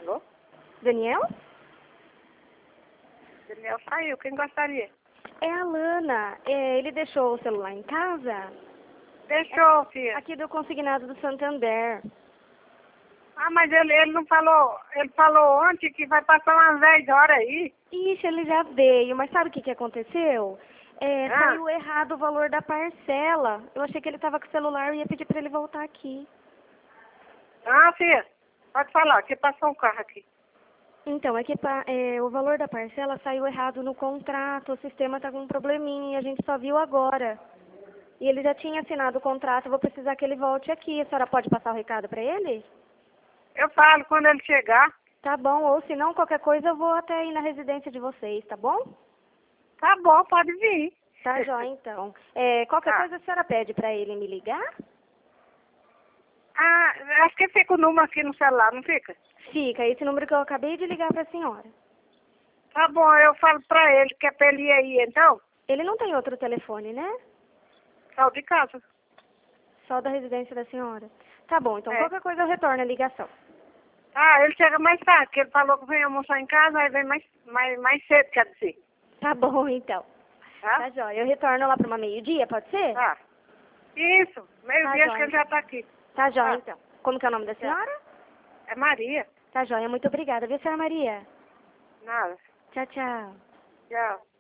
Alô? Daniel? Daniel saiu, quem gostaria? É a Lana. Ele deixou o celular em casa? Deixou, filha. Aqui do consignado do Santander. Ah, mas ele não falou, ele falou ontem que vai passar umas 10 horas aí. Ixi, ele já veio, mas sabe o que aconteceu? Ah. Saiu errado o valor da parcela. Eu achei que ele estava com o celular e ia pedir para ele voltar aqui. Ah, filha, pode falar, que passou um carro aqui. Então, é que o valor da parcela saiu errado no contrato, o sistema está com um probleminha e a gente só viu agora. E ele já tinha assinado o contrato, eu vou precisar que ele volte aqui. A senhora pode passar o recado para ele? Eu falo quando ele chegar. Tá bom, ou se não, qualquer coisa eu vou até aí na residência de vocês, tá bom? Tá bom, pode vir. Tá jóia, então. Qualquer coisa a senhora pede para ele me ligar? Ah, acho que fica o número aqui no celular, não fica? Fica, esse número que eu acabei de ligar para a senhora. Tá bom, eu falo pra ele que é pra ele ir aí, então. Ele não tem outro telefone, né? Saiu de casa. Só da residência da senhora. Tá bom, então É. qualquer coisa eu retorno a ligação. Ah, ele chega mais tarde, porque ele falou que vem almoçar em casa, aí vem mais cedo, quer dizer. Tá bom, então. Tá? Tá jóia. Eu retorno lá para uma meio-dia, pode ser? Tá. Isso, meio-dia acho jóia, que ele já tá aqui. Tá jóia, Tá. então. Como que é o nome da senhora? É Maria. Tá jóia, muito obrigada, viu, senhora Maria? Nada. Tchau, tchau. Tchau.